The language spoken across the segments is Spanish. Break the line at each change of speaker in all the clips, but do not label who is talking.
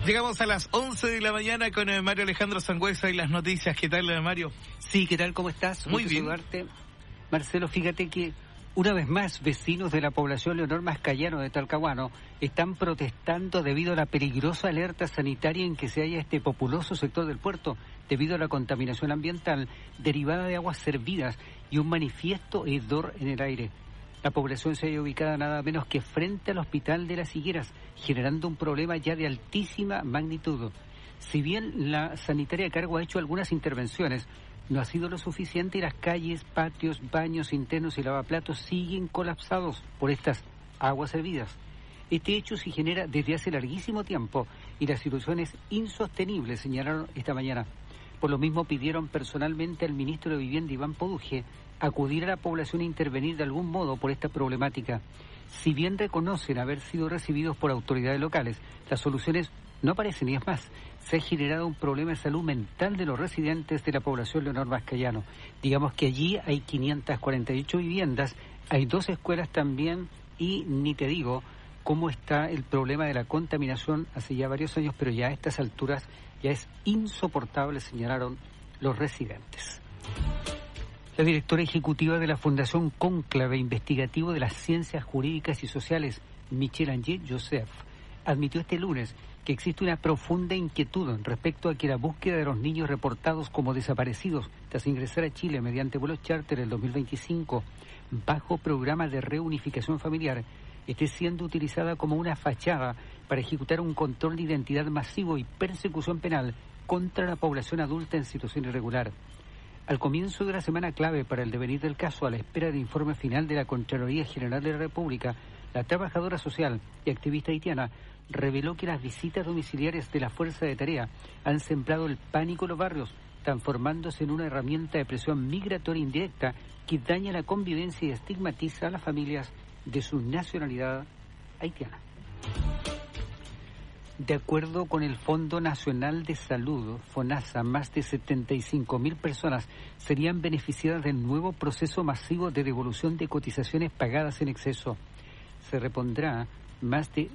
Llegamos a las 11 de la mañana con Mario Alejandro Sangüesa y las noticias. ¿Qué tal, Mario?
Sí, ¿qué tal? ¿Cómo estás?
Muy bien.
Saludarte. Marcelo, fíjate que una vez más vecinos de la población Leonor Mascayano de Talcahuano están protestando debido a la peligrosa alerta sanitaria en que se halla este populoso sector del puerto debido a la contaminación ambiental derivada de aguas servidas y un manifiesto hedor en el aire. La población se halla ubicada nada menos que frente al Hospital de las Higueras, generando un problema ya de altísima magnitud. Si bien la sanitaria a cargo ha hecho algunas intervenciones, no ha sido lo suficiente y las calles, patios, baños internos y lavaplatos siguen colapsados por estas aguas servidas. Este hecho se genera desde hace larguísimo tiempo y la situación es insostenible, señalaron esta mañana. Por lo mismo pidieron personalmente al ministro de Vivienda, Iván Poduje, acudir a la población e intervenir de algún modo por esta problemática. Si bien reconocen haber sido recibidos por autoridades locales, las soluciones no aparecen y es más, se ha generado un problema de salud mental de los residentes de la población Leonor Mascayano. Digamos que allí hay 548 viviendas, hay 2 escuelas también y ni te digo cómo está el problema de la contaminación hace ya varios años, pero ya a estas alturas ya es insoportable, señalaron los residentes. La directora ejecutiva de la Fundación Cónclave Investigativo de las Ciencias Jurídicas y Sociales, Michelle Angier Joseph, admitió este lunes que existe una profunda inquietud respecto a que la búsqueda de los niños reportados como desaparecidos tras ingresar a Chile mediante vuelos charter en 2025 bajo programa de reunificación familiar esté siendo utilizada como una fachada para ejecutar un control de identidad masivo y persecución penal contra la población adulta en situación irregular. Al comienzo de la semana clave para el devenir del caso, a la espera del informe final de la Contraloría General de la República, la trabajadora social y activista haitiana reveló que las visitas domiciliarias de la Fuerza de Tarea han sembrado el pánico en los barrios, transformándose en una herramienta de presión migratoria indirecta que daña la convivencia y estigmatiza a las familias de su nacionalidad haitiana. De acuerdo con el Fondo Nacional de Salud, FONASA, más de 75.000 personas serían beneficiadas del nuevo proceso masivo de devolución de cotizaciones pagadas en exceso. Se repondrá más de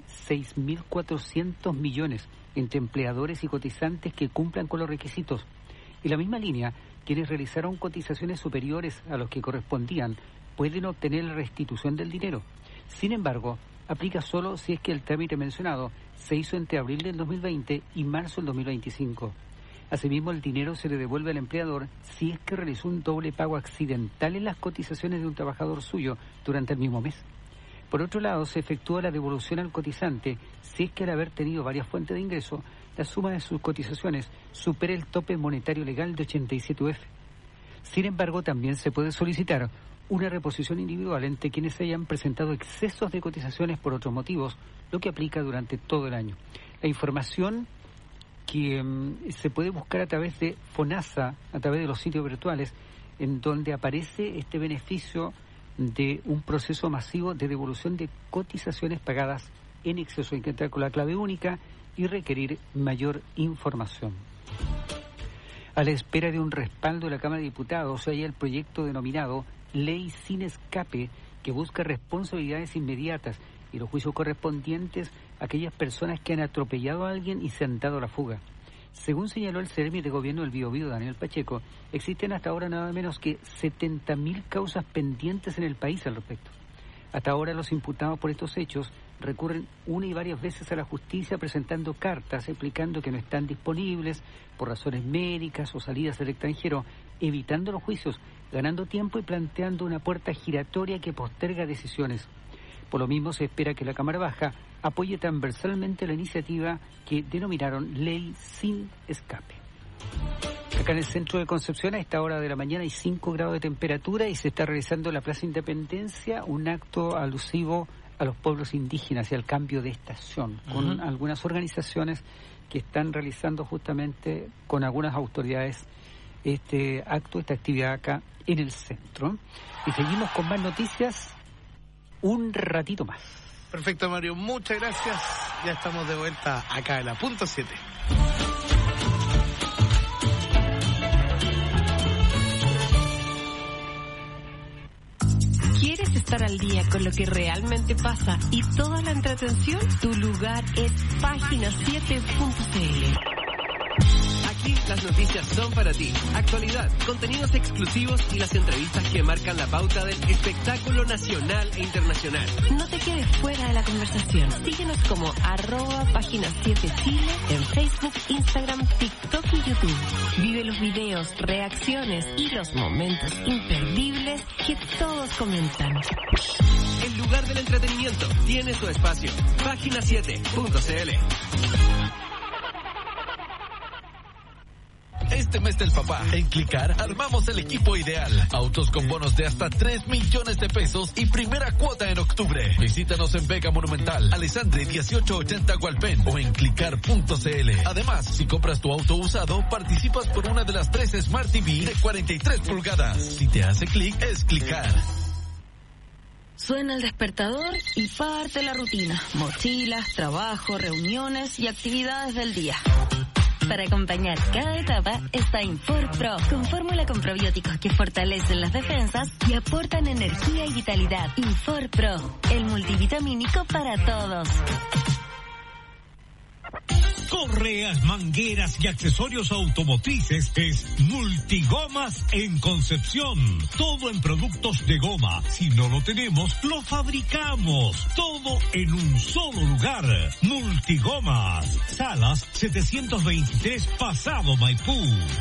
6.400 millones entre empleadores y cotizantes que cumplan con los requisitos. En la misma línea, quienes realizaron cotizaciones superiores a los que correspondían pueden obtener la restitución del dinero. Sin embargo, aplica solo si es que el trámite mencionado se hizo entre abril del 2020 y marzo del 2025. Asimismo, el dinero se le devuelve al empleador si es que realizó un doble pago accidental en las cotizaciones de un trabajador suyo durante el mismo mes. Por otro lado, se efectúa la devolución al cotizante si es que al haber tenido varias fuentes de ingreso, la suma de sus cotizaciones supera el tope monetario legal de 87 UF. Sin embargo, también se puede solicitar una reposición individual entre quienes hayan presentado excesos de cotizaciones por otros motivos, lo que aplica durante todo el año. La información que se puede buscar a través de FONASA, a través de los sitios virtuales, en donde aparece este beneficio de un proceso masivo de devolución de cotizaciones pagadas en exceso. Hay que entrar con la clave única y requerir mayor información. A la espera de un respaldo de la Cámara de Diputados, hay el proyecto denominado Ley Sin Escape, que busca responsabilidades inmediatas y los juicios correspondientes a aquellas personas que han atropellado a alguien y se han dado a la fuga. Según señaló el Seremi de Gobierno del Biobío, Daniel Pacheco, existen hasta ahora nada menos que 70.000 causas pendientes en el país al respecto. Hasta ahora los imputados por estos hechos recurren una y varias veces a la justicia presentando cartas explicando que no están disponibles por razones médicas o salidas del extranjero, evitando los juicios, ganando tiempo y planteando una puerta giratoria que posterga decisiones. Por lo mismo se espera que la Cámara Baja apoye transversalmente la iniciativa que denominaron Ley Sin Escape. Acá en el centro de Concepción, a esta hora de la mañana, hay 5 grados de temperatura y se está realizando en la Plaza Independencia un acto alusivo a los pueblos indígenas y al cambio de estación, con algunas organizaciones que están realizando justamente con algunas autoridades este acto, esta actividad acá en el centro. Y seguimos con más noticias un ratito más.
Perfecto, Mario, muchas gracias. Ya estamos de vuelta acá en la punto 7.
estar al día con lo que realmente pasa y toda la entretención, tu lugar es página7.cl.
Aquí las noticias son para ti. Actualidad, contenidos exclusivos y las entrevistas que marcan la pauta del espectáculo nacional e internacional.
No te quedes fuera de la conversación. Síguenos como @página7chile en Facebook, Instagram, TikTok y YouTube. Vive los videos, reacciones y los momentos imperdibles que todos comentan.
El lugar del entretenimiento tiene su espacio. Página7.cl.
Este mes del papá, en Clicar armamos el equipo ideal. Autos con bonos de hasta 3 millones de pesos y primera cuota en octubre. Visítanos en Vega Monumental, Alessandri 1880 Gualpén o en clicar.cl. Además, si compras tu auto usado, participas por una de las 3 Smart TV de 43 pulgadas. Si te hace clic, es Clicar.
Suena el despertador y parte la rutina. Mochilas, trabajo, reuniones y actividades del día. Para acompañar cada etapa está Infor Pro, con fórmula con probióticos que fortalecen las defensas y aportan energía y vitalidad. Infor Pro, el multivitamínico para todos.
Correas, mangueras y accesorios automotrices es Multigomas en Concepción. Todo en productos de goma. Si no lo tenemos, lo fabricamos. Todo en un solo lugar. Multigomas. Salas 723 Pasado Maipú.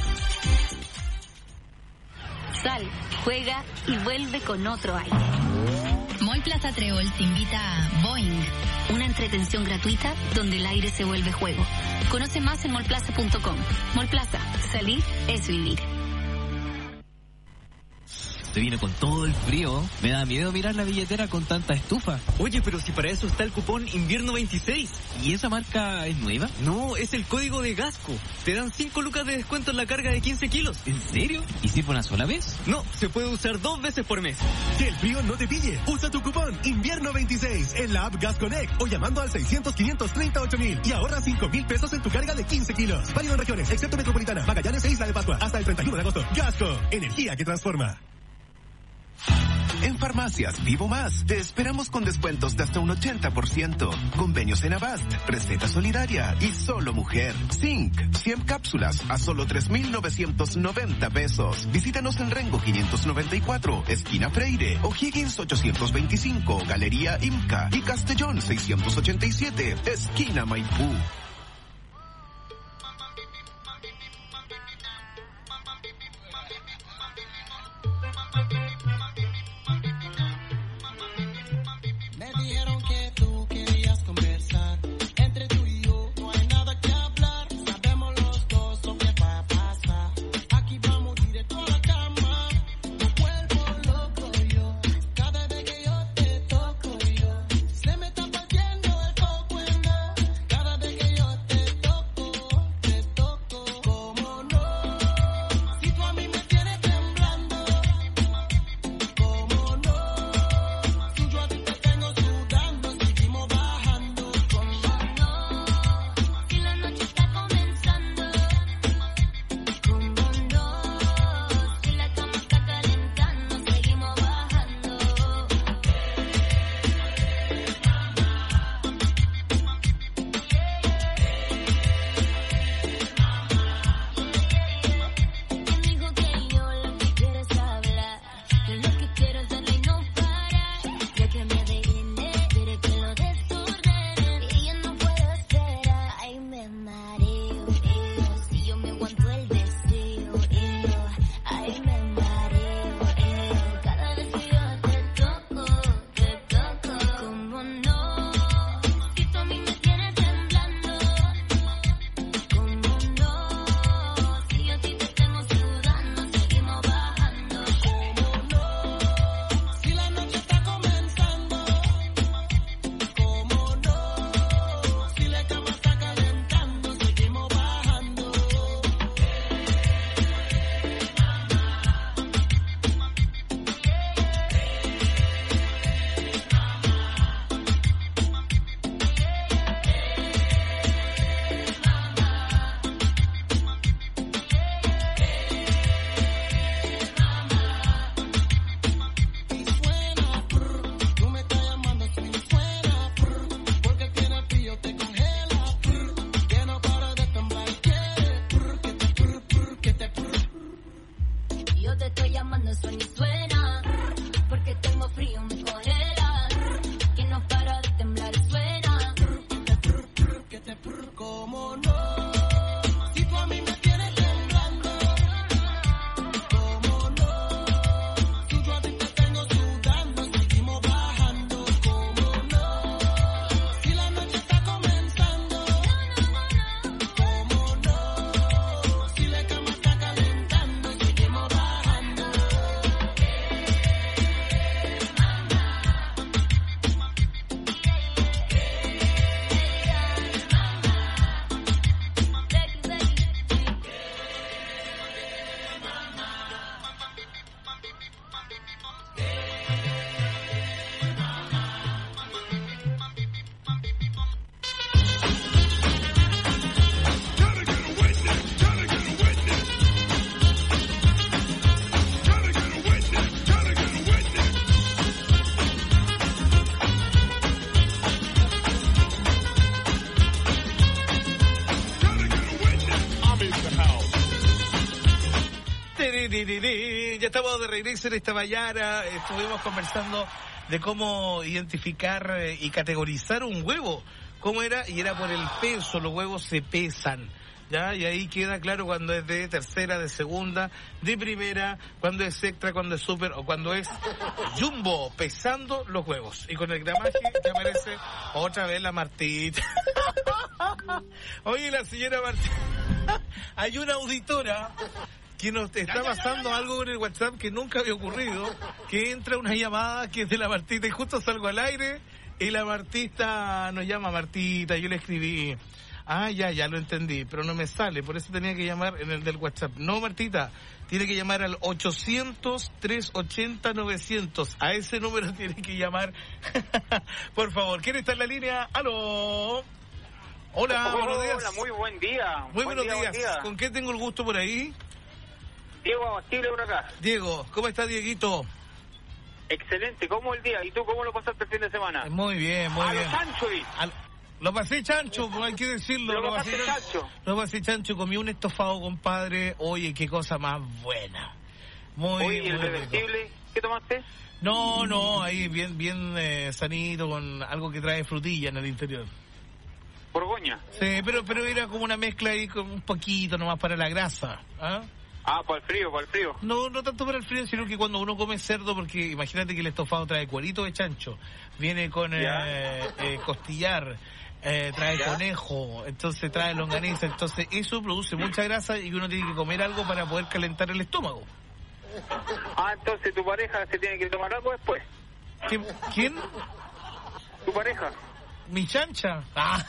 Sal, juega y vuelve con otro aire.
Mall Plaza Trébol te invita a Boing, una entretención gratuita donde el aire se vuelve juego. Conoce más en mallplaza.com. Mall Plaza, salir es vivir.
Se vino con todo el frío. Me da miedo mirar la billetera con tanta estufa.
Oye, pero si para eso está el cupón Invierno 26.
¿Y esa marca es nueva?
No, es el código de Gasco. Te dan 5 lucas de descuento en la carga de 15 kilos.
¿En serio? ¿Y si por una sola vez?
No, se puede usar 2 veces por mes.
Que el frío no te pille. Usa tu cupón Invierno 26 en la app Gas Connect o llamando al 600-538-000 y ahorra 5,000 pesos en tu carga de 15 kilos. Válido en regiones, excepto Metropolitana, Magallanes e Isla de Pascua. Hasta el 31 de agosto. Gasco, energía que transforma.
En Farmacias Vivo Más, te esperamos con descuentos de hasta un 80%. Convenios en Avast, receta solidaria y solo mujer. Zinc, 100 cápsulas a solo 3,990 pesos. Visítanos en Rengo 594, esquina Freire, O'Higgins 825, Galería Imca y Castellón 687, esquina Maipú.
ya estamos de regreso en esta mañana. Estuvimos conversando de cómo identificar y categorizar un huevo. ¿Cómo era? Y era por el peso, los huevos se pesan. ¿Ya? Y ahí queda claro cuando es de tercera, de segunda, de primera, cuando es extra, cuando es super o cuando es jumbo, pesando los huevos. Y con el gramaje te aparece otra vez la Martita. Oye, la señora Martita, hay una auditora que nos está pasando algo en el WhatsApp que nunca había ocurrido, que entra una llamada que es de la Martita y justo salgo al aire y la Martita nos llama Martita, yo le escribí... Ah, ya lo entendí, pero no me sale, por eso tenía que llamar en el del WhatsApp. No, Martita, tiene que llamar al 800-380-900. A ese número tiene que llamar. Por favor, ¿quién está en la línea? ¡Aló! Hola, buenos días.
Hola, muy buen día.
Muy buenos días. ¿Con qué tengo el gusto por ahí?
Diego Abastible por acá.
Diego, ¿cómo está, Dieguito?
Excelente, ¿cómo el día? ¿Y tú cómo lo pasaste el fin de semana?
Muy bien, muy bien. Lo pasé chancho, hay que decirlo. Lo pasé chancho, comí un estofado, compadre. Oye, qué cosa más buena.
Oye, ¿y el bebestible? ¿Qué tomaste?
No, ahí bien sanito, con algo que trae frutilla en el interior.
¿Borgoña?
Sí, pero era como una mezcla ahí con un poquito nomás para la grasa. ¿Ah?
Para el frío.
No tanto para el frío, sino que cuando uno come cerdo, porque imagínate que el estofado trae cuerito de chancho, viene con costillar, trae conejo, entonces trae longaniza, entonces eso produce mucha grasa y uno tiene que comer algo para poder calentar el estómago.
Entonces tu pareja se tiene que tomar algo después.
¿Quién?
Tu pareja.
¿Mi chancha?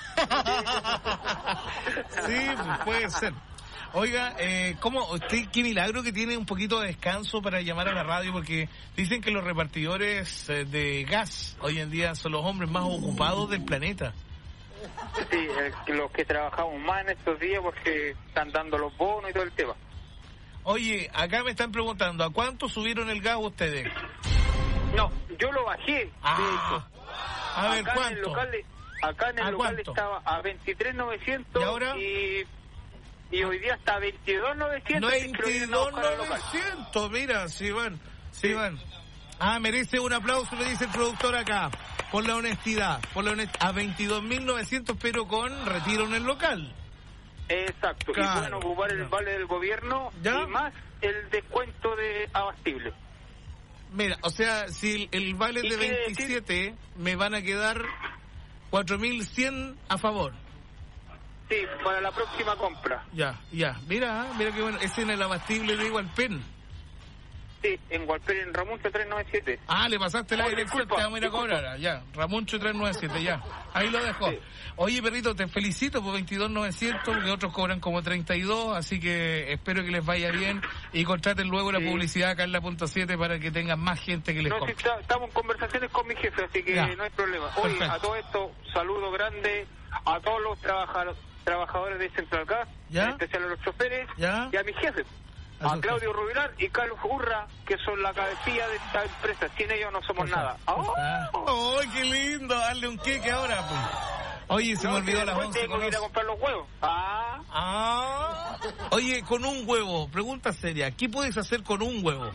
Sí, puede ser. Oiga, qué milagro que tiene un poquito de descanso para llamar a la radio, porque dicen que los repartidores de gas hoy en día son los hombres más ocupados del planeta.
Sí, los que trabajamos más en estos días porque están dando los bonos y todo el tema.
Oye, acá me están preguntando, ¿a cuánto subieron el gas ustedes?
No, yo lo bajé, de hecho.
A ver, ¿cuánto?
Acá en el local estaba a 23.900
¿y ahora?
Y hoy día está a 22.900.
22.900, mira, sí van. Merece un aplauso, le dice el productor acá, por la honestidad, a 22.900, pero con retiro en el local.
Exacto, claro, y pueden ocupar el vale del gobierno y más el descuento de abastible.
Mira, o sea, si el vale es de 27, me van a quedar 4.100 a favor.
Sí, para la próxima compra.
Ya. Mira qué bueno. Es en el abastible de Hualpén.
Sí, en Hualpén, en Ramuncho 397.
Le pasaste la dirección, te vamos a ir a cobrar. Ya, Ramuncho 397, ya. Ahí lo dejó. Sí. Oye, perrito, te felicito por 22.900, porque otros cobran como 32, así que espero que les vaya bien y contraten luego la publicidad acá en la punto 7 para que tengan más gente que les compre.
Sí, estamos en conversaciones con mi jefe, así que no hay problema. Oye, perfecto. A todo esto, saludo grande a todos los trabajadores de Central Gas, en especial a los choferes y a mi jefe, a Claudio Rubilar y Carlos Urra, que son la cabecilla de esta empresa. Sin ellos no somos nada.
¡Oh, qué lindo! Darle un queque ahora, pues. Oye, se me olvidó las 11.
Tengo que ir a comprar los huevos.
Oye, con un huevo, pregunta seria, ¿qué puedes hacer con un huevo?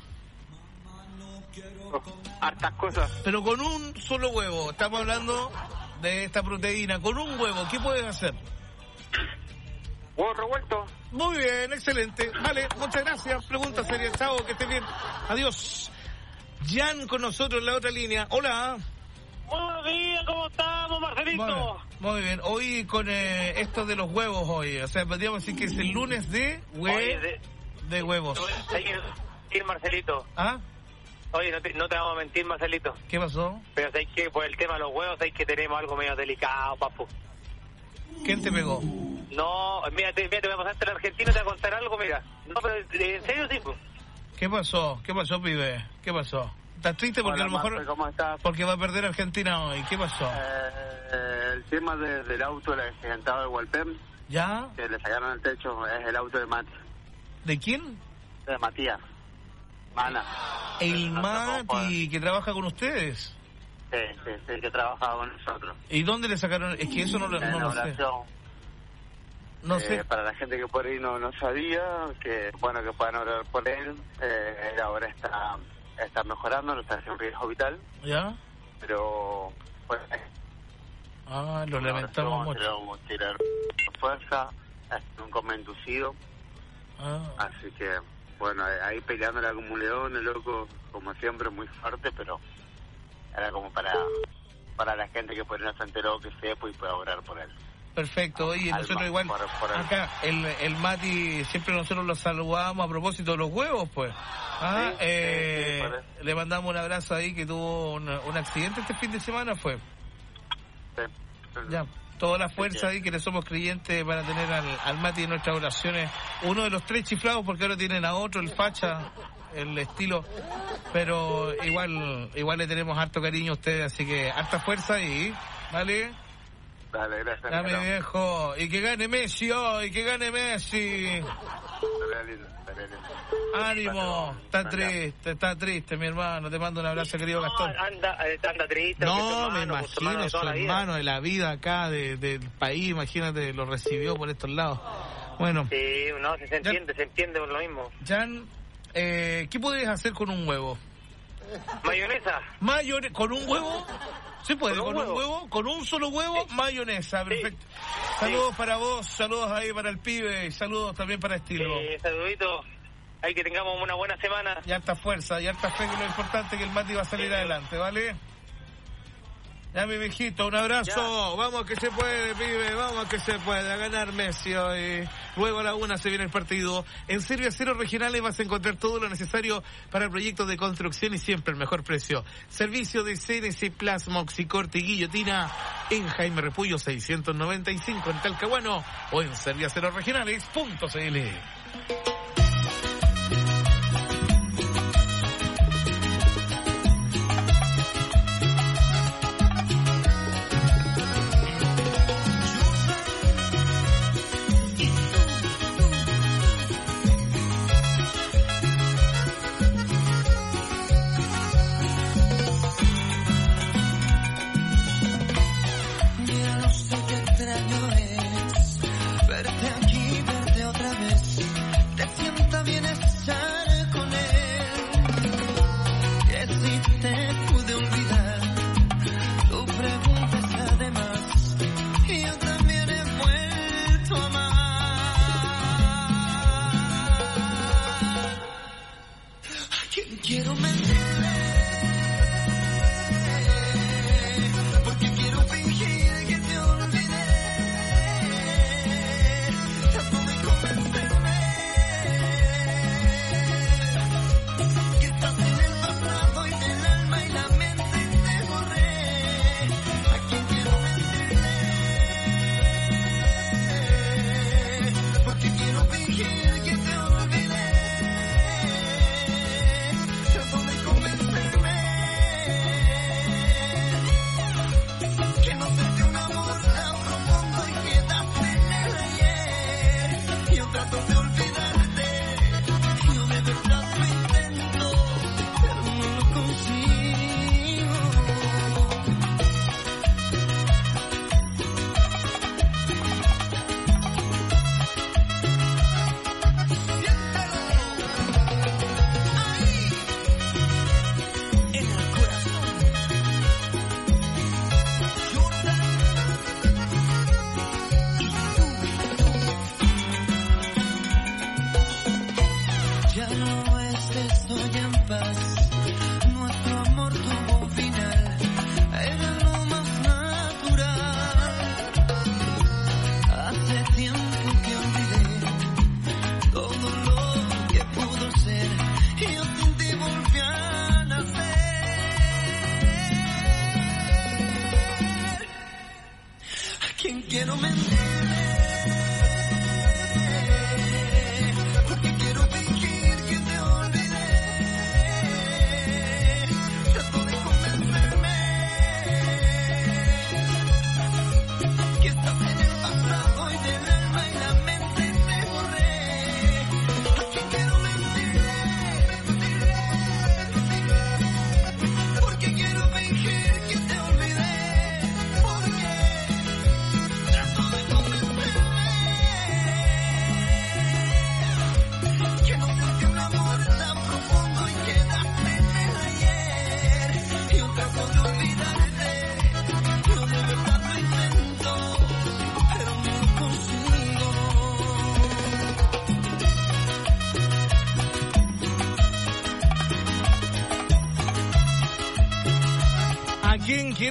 Hartas cosas.
Pero con un solo huevo, estamos hablando de esta proteína, con un huevo, ¿qué puedes hacer?
Huevo revuelto.
Muy bien, excelente. Vale, muchas gracias. Pregunta seria. Chao, que estés bien. Adiós. Jan con nosotros en la otra línea. Hola.
Buenos días, ¿cómo estamos, Marcelito?
Muy bien. Hoy con esto de los huevos hoy. O sea, podríamos decir que es el lunes de huevos.
Sí, Marcelito. Oye, no te vamos a mentir, Marcelito.
¿Qué pasó?
Pero sabes que por el tema de los huevos, sabes que tenemos algo medio delicado, papu.
¿Quién te pegó?
No, mira, te voy a pasarte a la Argentina, te voy a contar algo, mira. No, pero en serio, sí.
¿Qué pasó, pibe? ¿Qué pasó? ¿Estás triste porque a lo mejor...
Marce, ¿cómo estás?
Porque va a perder Argentina hoy. ¿Qué pasó?
El tema del auto del accidentado de Hualpén.
¿Ya?
Que le sacaron el techo, es el auto de Mati.
¿De quién?
De Matías. Mana.
El Mati, que trabaja con ustedes.
Sí, que trabaja con nosotros.
¿Y dónde le sacaron? Es que eso no lo sé. No sé.
Para la gente que por ahí no sabía, que bueno, que puedan orar por él. Él ahora está mejorando, no está haciendo riesgo vital.
¿Ya?
Pero pues
lo lamentamos mucho.
Tirar fuerza, nunca me ha inducido. Así que bueno, ahí peleándola como un león, el loco, como siempre, muy fuerte, pero era como para la gente que por ahí no se enteró, que sepa y pueda orar por él.
Perfecto, oye, nosotros igual, acá el Mati, siempre nosotros lo saludamos a propósito de los huevos, pues. Le mandamos un abrazo ahí, que tuvo un accidente este fin de semana, fue. Ya, toda la fuerza ahí, que le somos creyentes para tener al Mati en nuestras oraciones. Uno de los 3 chiflados, porque ahora tienen a otro, el facha, el estilo, pero igual le tenemos harto cariño a ustedes, así que harta fuerza y, ¿vale?
Dale, gracias.
Dame, viejo. Y que gane Messi hoy, que gane Messi. Ánimo. Está triste, mi hermano. Te mando un abrazo, querido Gastón.
Anda triste.
No, me imagino, su hermano de la vida acá, del país, imagínate, lo recibió por estos lados. Bueno.
Sí, no, se entiende por lo mismo.
Jan, ¿qué puedes hacer con un huevo?
¿Mayonesa?
¿Con un huevo? Se puede, con un huevo, con un solo huevo, mayonesa, perfecto. Sí. Saludos para vos, saludos ahí para el pibe, y saludos también para Estilo.
Saluditos, ahí que tengamos una buena semana.
Y harta fuerza, y harta fe, que lo importante es que el Mati va a salir adelante, ¿vale? Ya, mi viejito, un abrazo. Ya. Vamos que se puede, pibe, vamos que se puede. A ganar Messi hoy. Luego a la 1 se viene el partido. En Serbia Cero Regionales vas a encontrar todo lo necesario para proyectos de construcción y siempre el mejor precio. Servicio de CNC Plasma, Oxicorte y Guillotina en Jaime Repullo 695 en Talcahuano o en serviaceroregionales.cl.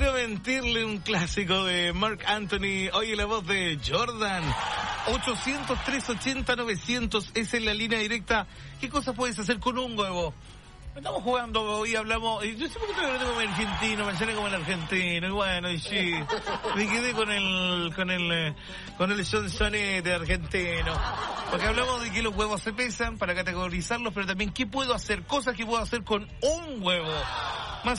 Quiero mentirle, un clásico de Marc Anthony. Oye, la voz de Jordan. 800-380-900 es en la línea directa. ¿Qué cosas puedes hacer con un huevo? Estamos jugando hoy, hablamos. Yo sé por qué tengo como argentino, me sale como el argentino. Y bueno, y sí, me quedé con el sonsonete argentino. Porque hablamos de que los huevos se pesan para categorizarlos, pero también qué puedo hacer, cosas que puedo hacer con un huevo. Más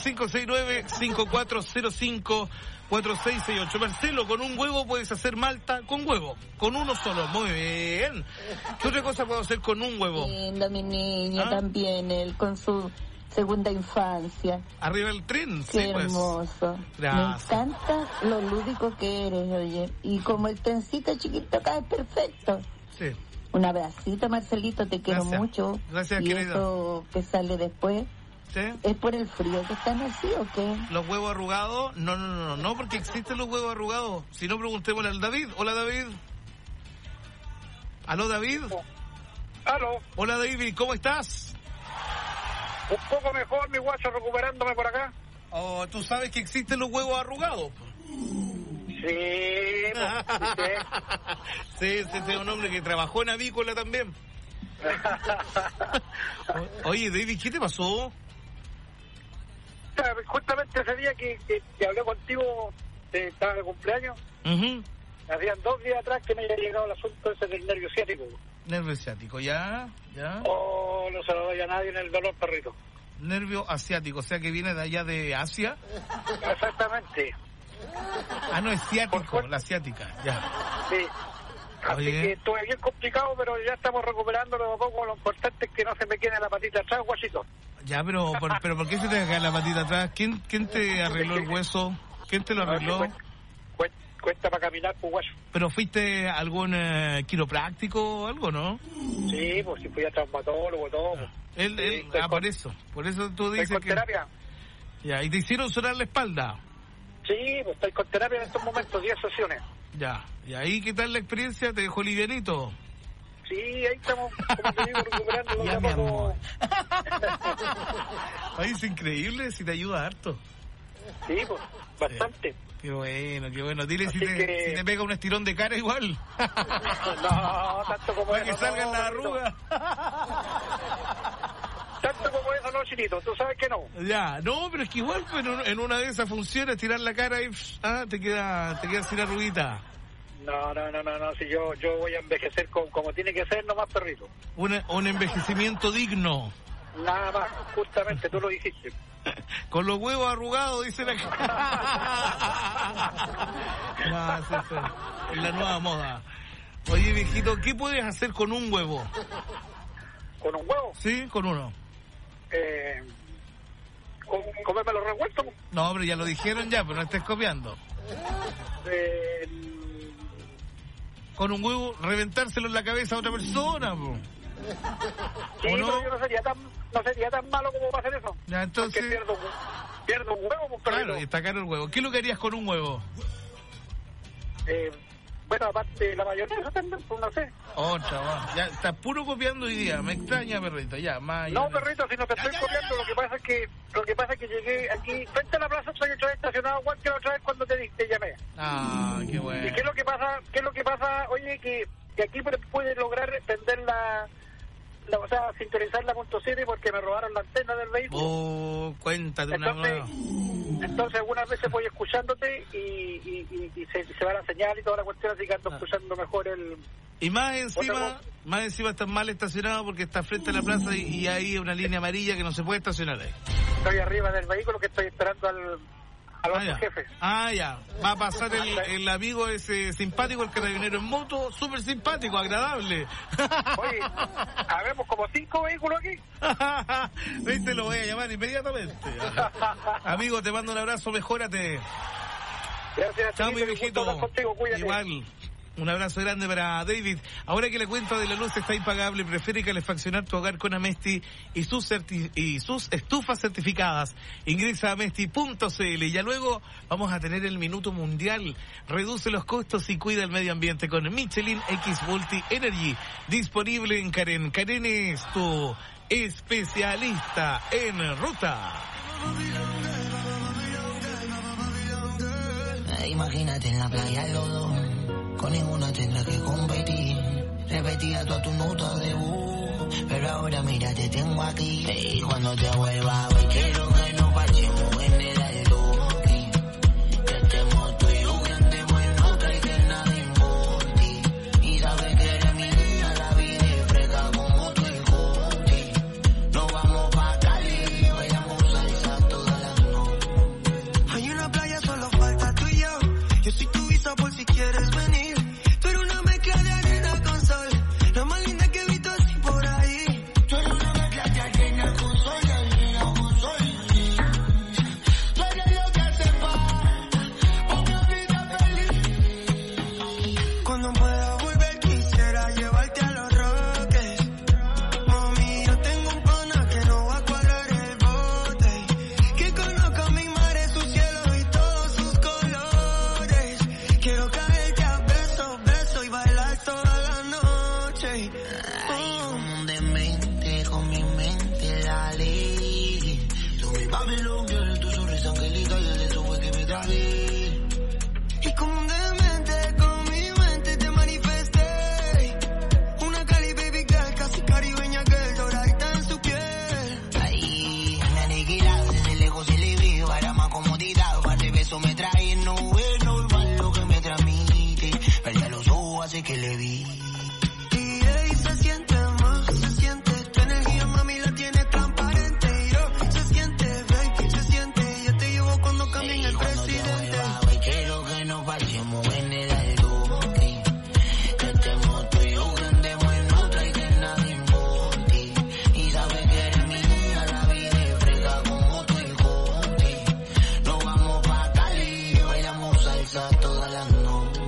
569-5405-4668. Marcelo, con un huevo puedes hacer malta con huevo. Con uno solo. Muy bien. ¿Qué otra cosa puedo hacer con un huevo?
Lindo, mi niño, también él con su segunda infancia.
Arriba el tren,
qué
sí, pues.
hermoso.
Gracias.
Me encanta lo lúdico que eres, oye. Y como el trencito chiquito acá es perfecto.
Sí.
Un abracito, Marcelito, te quiero mucho.
Gracias,
y
querido.
Eso que sale después.
¿Sí?
¿Es por el frío que están así o qué?
¿Los huevos arrugados? No, porque existen los huevos arrugados. Si no, preguntémosle al David. Hola, David. ¿Aló, David?
¿Aló?
Hola, David, ¿cómo estás?
Un poco mejor, mi guacho, recuperándome por acá.
Oh, ¿tú sabes que existen los huevos arrugados?
Sí,
sí, es un hombre que trabajó en avícola también. Oye, David, ¿qué te pasó?
Justamente ese día que hablé contigo, estaba de cumpleaños, hacían 2 días atrás que me había llegado el asunto ese del nervio ciático.
Nervio ciático, ¿ya?
Oh, no se lo doy a nadie en el dolor, perrito.
Nervio asiático, o sea que viene de allá de Asia.
Exactamente.
Ah, no, es ciático, la asiática, ya.
Sí. Así
Oye.
que estuve bien complicado, pero ya estamos recuperándolo un poco. Lo importante es que no se me quede la patita atrás, guachito.
Ya, pero ¿por qué se te cae la patita atrás? ¿Quién te arregló el hueso? ¿Quién te lo arregló?
Cuesta para caminar, pues, guacho.
¿Pero fuiste a algún quiropráctico o algo, no?
Sí, pues si fui a traumatólogo, todo.
Por eso tú dices
con terapia.
Ya, ¿y te hicieron sonar la espalda?
Sí, pues estoy con terapia en estos momentos, 10 sesiones.
Ya, ¿y ahí qué tal la experiencia? ¿Te dejó livianito?
Sí, ahí estamos, como te digo, recuperando
Ya, mi amor. Ay, es increíble, si te ayuda harto.
Sí, pues, bastante.
Qué bueno, qué bueno. Dile si
Así
te pega un estirón de cara igual.
No, tanto como
para
eso.
que salgan
no,
las arrugas.
Tanto como eso no, Chinito, tú sabes que no.
Ya, no, pero es que igual pues, en una de esas funciona, estirar la cara y te queda sin arruguita.
No, si yo voy a envejecer como tiene que ser, nomás, perrito.
Un envejecimiento digno.
Nada más, justamente, tú lo dijiste.
Con los huevos arrugados, dice la... No, es la nueva moda. Oye, viejito, ¿qué puedes hacer con un huevo?
¿Con un huevo?
Sí, con uno.
¿Comérmelo revuelto?
No, pero ya lo dijeron ya, pero no estés copiando. Con un huevo, reventárselo en la cabeza a otra persona, bro.
Sí, pero yo no sería tan malo como para hacer eso.
Ya, entonces...
Porque pierdo un huevo, pues,
claro, y está caro el huevo. ¿Qué es lo que harías con un huevo?
Bueno, aparte de la mayonesa también, pues no sé.
Otra, va. Ya, estás puro copiando hoy día. Me extraña, perrito. Ya, mayonesa.
No, perrito, si no te estoy copiando, lo que pasa es que llegué aquí, frente a la plaza, estoy otra vez estacionado, igual que la otra vez cuando te llamé.
Ah, qué bueno.
¿Y qué es lo que pasa? Oye, que aquí puede lograr prender o sea, sintonizar la .7 porque me robaron la antena del vehículo.
Oh, cuéntate
Entonces algunas veces voy escuchándote y se va la señal y toda la cuestión, así que ando escuchando mejor el...
Y más encima estás mal estacionado porque estás frente a la plaza y hay una línea amarilla que no se puede estacionar ahí.
Estoy arriba del vehículo que estoy esperando al otro jefe.
Ah, ya. Va a pasar el amigo ese simpático, el carabinero en moto, súper simpático, agradable.
Oye, habemos como 5 vehículos aquí.
¿Viste? Lo voy a llamar inmediatamente. Amigo, te mando un abrazo, mejórate.
Gracias.
Chao, mi viejito.
Contigo, cuídate.
Igual. Un abrazo grande para David. Ahora que la cuenta de la luz está impagable, prefiere calefaccionar tu hogar con Amesti y sus estufas certificadas. Ingresa a amesti.cl y ya luego vamos a tener el minuto mundial. Reduce los costos y cuida el medio ambiente con Michelin X Multi Energy. Disponible en Karen. Karen es tu especialista en ruta.
imagínate en la playa los dos, con ninguna tendrás que competir. Repetía toda tu nota de voz, pero ahora mira, te tengo aquí. Hey, cuando te vuelva a ver, quiero que nos parchemos en el alto. Que estemos tú y yo, que andemos en otra y que nada importe. Y sabes que eres mi niña, la vida es fresca como tu escote. Nos vamos pa' Cali, bailamos salsa toda la noche.
Hay una playa, solo falta tú y yo. Yo soy tu visa por si quieres venir. Tú eres una mezcla de arena con sol, la más linda que he visto así por ahí.
Tú eres una mezcla de arena con sol, arena con sol. Tú eres lo que hace falta, una vida feliz.
Cuando pueda volver quisiera llevarte a los Roques. Mami, yo tengo un pana que no va a cuadrar el bote, que conozca mi mar, su cielo y todos sus colores. Quiero caerte a besos, besos y bailar toda la noche.
Ay, como un demente, con mi mente la ley. Tú mi Babylon girl, tu sonrisa angelita y el de tu güey que me trae.
Y como un demente con mi mente te manifesté. Una Cali baby girl, casi caribeña girl, doradita en su piel.
Ahí me aniquilado, desde lejos se le veo, para más comodidad, par de besos me trae. No es normal lo que me transmite, perdí los ojos hace que le vi.
Y ahí se siente más, se siente. Tu energía, mami, la tienes transparente. Y yo, se siente, baby, se siente. Yo te llevo cuando cambien el presidente.
Quiero que nos parchemos en el alto. Que estemos tú y yo, que andemos en otra y que nada importe. Y sabes que eres mi niña, la vida es fresca como tu escote. Nos vamos pa' Cali, bailamos salsa toda la noche.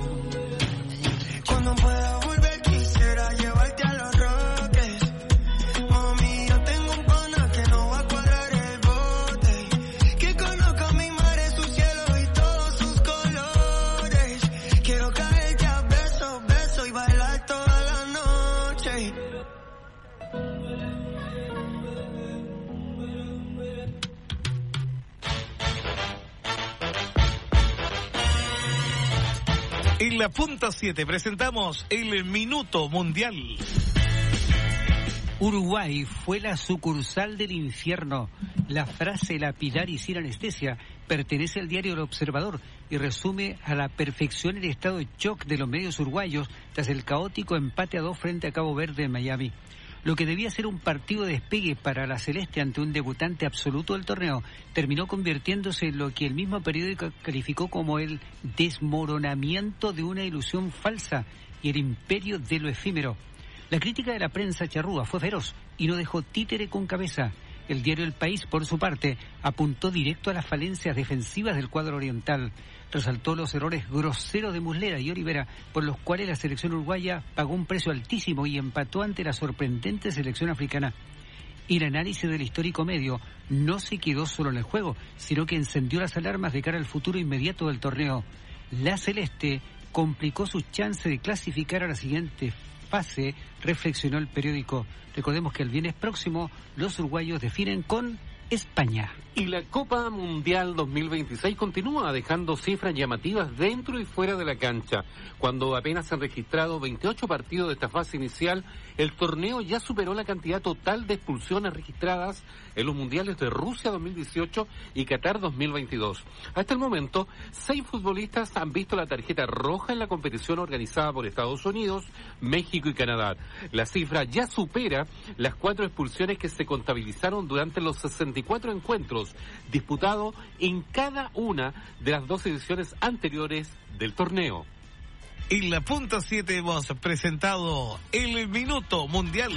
Cuando pueda volver quisiera llevarte a los Roques. Mami, yo tengo un pana que no va a cuadrar el bote, que conozca mi mar, su cielo y todos sus colores. Quiero caerte a besos, besos y bailar toda la noche.
En la punta 7 presentamos el Minuto Mundial.
Uruguay fue la sucursal del infierno. La frase lapidar y sin anestesia pertenece al diario El Observador y resume a la perfección el estado de shock de los medios uruguayos tras el caótico empate a 2 frente a Cabo Verde en Miami. Lo que debía ser un partido de despegue para la Celeste ante un debutante absoluto del torneo terminó convirtiéndose en lo que el mismo periódico calificó como el desmoronamiento de una ilusión falsa y el imperio de lo efímero. La crítica de la prensa charrúa fue feroz y no dejó títere con cabeza. El diario El País, por su parte, apuntó directo a las falencias defensivas del cuadro oriental. Resaltó los errores groseros de Muslera y Olivera, por los cuales la selección uruguaya pagó un precio altísimo y empató ante la sorprendente selección africana. Y el análisis del histórico medio no se quedó solo en el juego, sino que encendió las alarmas de cara al futuro inmediato del torneo. La Celeste complicó sus chances de clasificar a la siguiente fase, reflexionó el periódico. Recordemos que el viernes próximo los uruguayos definen con España.
Y la Copa Mundial 2026 continúa dejando cifras llamativas dentro y fuera de la cancha. Cuando apenas se han registrado 28 partidos de esta fase inicial, el torneo ya superó la cantidad total de expulsiones registradas en los mundiales de Rusia 2018 y Qatar 2022. Hasta el momento, 6 futbolistas han visto la tarjeta roja en la competición organizada por Estados Unidos, México y Canadá. La cifra ya supera las 4 expulsiones que se contabilizaron durante los 64 encuentros disputados en cada una de las 2 ediciones anteriores del torneo.
En la punta 7 hemos presentado el Minuto Mundial.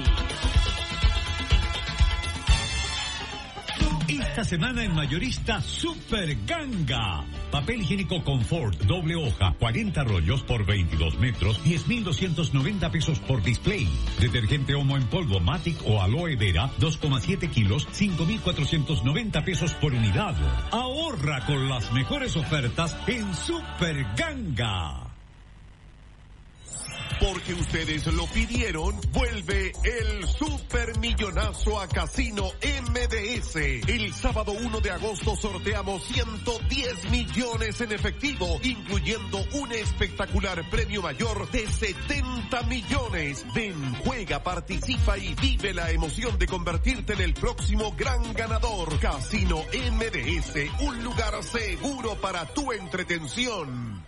Esta semana en Mayorista Super Ganga. Papel higiénico Confort, doble hoja, 40 rollos por 22 metros, 10.290 pesos por display. Detergente Omo en polvo Matic o Aloe Vera, 2,7 kilos, 5.490 pesos por unidad. Ahorra con las mejores ofertas en Super Ganga.
Porque ustedes lo pidieron, vuelve el Supermillonazo a Casino MDS. El sábado 1 de agosto sorteamos 110 millones en efectivo, incluyendo un espectacular premio mayor de 70 millones. Ven, juega, participa y vive la emoción de convertirte en el próximo gran ganador. Casino MDS, un lugar seguro para tu entretención.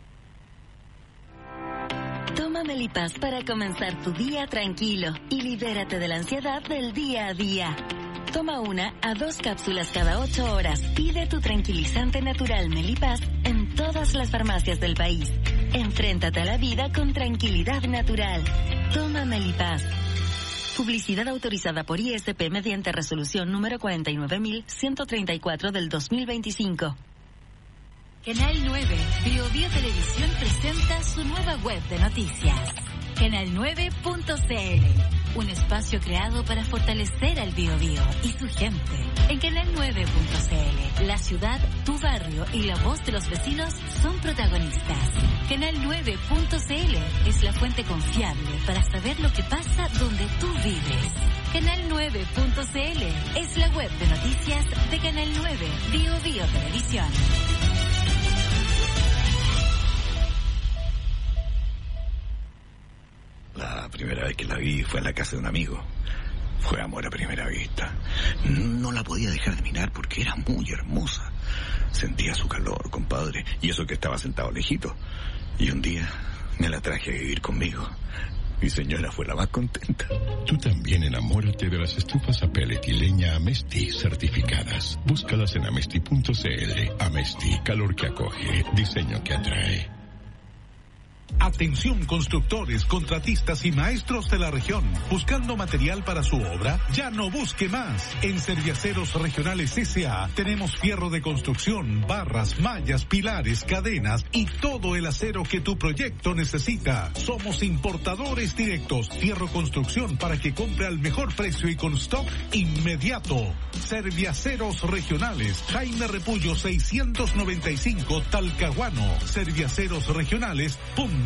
Toma Melipaz para comenzar tu día tranquilo y libérate de la ansiedad del día a día. Toma 1 a 2 cápsulas cada 8 horas. Pide tu tranquilizante natural Melipaz en todas las farmacias del país. Enfréntate a la vida con tranquilidad natural. Toma Melipaz. Publicidad autorizada por ISP mediante resolución número 49.134 del 2025.
Canal 9, BioBio Televisión presenta su nueva web de noticias. Canal9.cl, un espacio creado para fortalecer al BioBio y su gente. En Canal9.cl, la ciudad, tu barrio y la voz de los vecinos son protagonistas. Canal9.cl es la fuente confiable para saber lo que pasa donde tú vives. Canal9.cl es la web de noticias de Canal 9, BioBio Televisión.
La primera vez que la vi fue en la casa de un amigo. Fue amor a primera vista. No la podía dejar de mirar porque era muy hermosa. Sentía su calor, compadre, y eso que estaba sentado lejito. Y un día me la traje a vivir conmigo. Mi señora fue la más contenta.
Tú también enamórate de las estufas a pellet y leña Amesti certificadas. Búscalas en amesti.cl. Amesti, calor que acoge, diseño que atrae.
Atención constructores, contratistas y maestros de la región. Buscando material para su obra, ya no busque más. En Serviaceros Regionales S.A. tenemos fierro de construcción, barras, mallas, pilares, cadenas y todo el acero que tu proyecto necesita. Somos importadores directos. Fierro construcción para que compre al mejor precio y con stock inmediato. Serviaceros Regionales, Jaime Repullo 695 Talcahuano. Serviacerosregionales.com.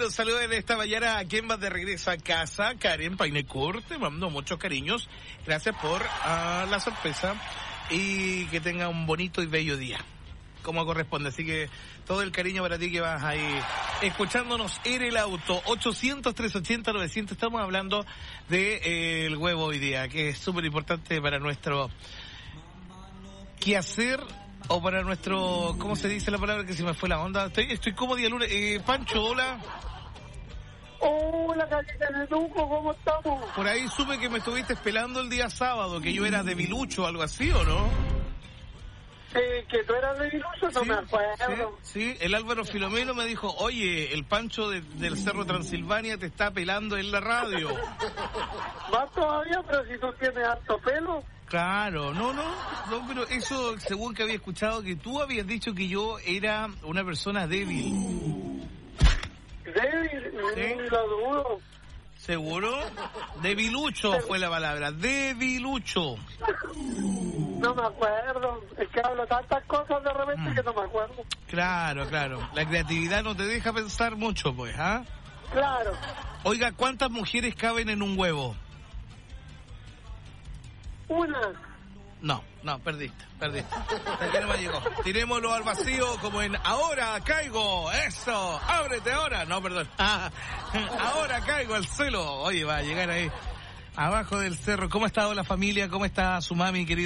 Bueno, saludos en esta mañana a quien va de regreso a casa, Karen Painecourt, te mando muchos cariños, gracias por la sorpresa y que tenga un bonito y bello día, como corresponde, así que todo el cariño para ti que vas ahí escuchándonos en el auto. 800-380-900, estamos hablando de el huevo hoy día, que es súper importante para nuestro quehacer, o para nuestro, ¿cómo se dice la palabra que se me fue la onda? Estoy como día lunes. Pancho, hola.
Hola, Caleta Netuco, ¿cómo estamos?
Por ahí supe que me estuviste pelando el día sábado, que yo era debilucho o algo así, ¿o no?
Que tú eras debilucho, no me acuerdo.
Sí, el Álvaro Filomeno me dijo, oye, el Pancho del Cerro Transilvania te está pelando en la radio.
Más todavía, pero si tú tienes harto pelo.
Claro, no, pero eso, según que había escuchado, que tú habías dicho que yo era una persona débil.
¿Débil? ¿Sí? Lo dudo.
¿Seguro? Debilucho fue la palabra, debilucho.
No me acuerdo, es que hablo tantas cosas de repente que no me acuerdo.
Claro, la creatividad no te deja pensar mucho, pues, ¿ah?
Claro.
Oiga, ¿cuántas mujeres caben en un huevo?
Una.
No, perdiste. Hasta aquí no me llegó. Tirémoslo al vacío como en ahora caigo, eso, ábrete ahora. No, perdón. Ahora caigo al suelo. Oye, va a llegar ahí abajo del cerro. ¿Cómo ha estado la familia? ¿Cómo está su mami, querida?